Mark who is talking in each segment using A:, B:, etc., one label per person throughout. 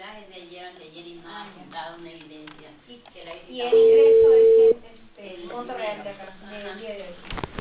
A: Y el ingreso es el monto real de acá, del día de hoy.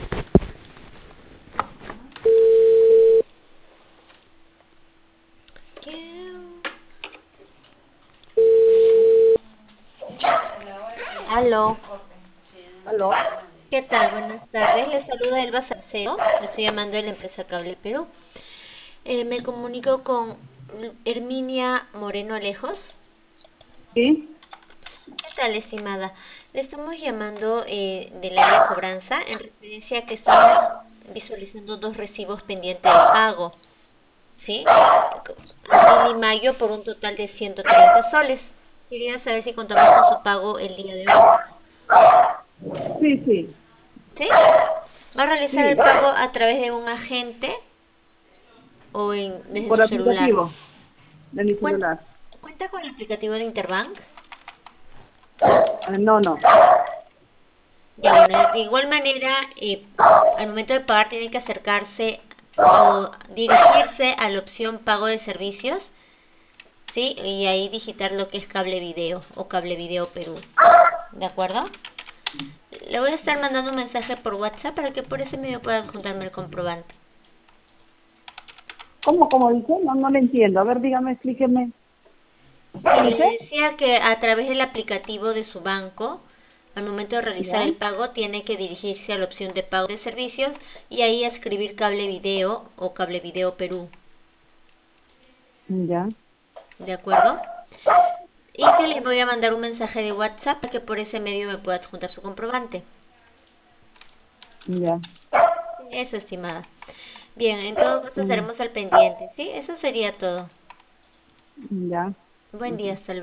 B: Aló,
C: ¿Aló?
B: ¿qué tal? Buenas tardes. Les saluda Elba Salcedo. Le estoy llamando de la empresa Cable Perú. Me comunico con Herminia Moreno Alejos.
C: Sí,
B: ¿Qué tal, estimada? Le estamos llamando del área de cobranza en referencia a que estamos visualizando dos recibos pendientes de pago, ¿sí? Abril y mayo por un total de 130 soles. Quería saber si contamos con su pago el día de hoy.
C: sí, sí,
B: ¿Sí? ¿Va a realizar
C: sí,
B: el pago a través de un agente o desde
C: por
B: su celular?
C: aplicativo de mi
B: ¿Cuen-
C: celular.
B: ¿Cuenta con el aplicativo de Interbank?
C: No, no.
B: Ya bueno, de igual manera, al momento de pagar tiene que acercarse o dirigirse a la opción pago de servicios, ¿sí? Y ahí digitar lo que es cable video o cable video Perú. ¿De acuerdo? Le voy a estar mandando un mensaje por WhatsApp para que por ese medio pueda adjuntarme el comprobante.
C: ¿Cómo dice? No, no le entiendo. A ver, dígame, explíqueme.
B: Sí,
C: ¿Qué
B: le
C: dice?
B: decía que a través del aplicativo de su banco, al momento de realizar
C: Ya,
B: el pago, tiene que dirigirse a la opción de pago de servicios y ahí escribir cable video o cable video Perú.
C: ya,
B: ¿De acuerdo? Y que le voy a mandar un mensaje de WhatsApp para que por ese medio me pueda adjuntar su comprobante.
C: ya,
B: Eso, estimada. Bien, en todo caso
C: mm,
B: estaremos al pendiente, ¿sí? Eso sería todo.
C: ya.
B: Buen día, hasta luego.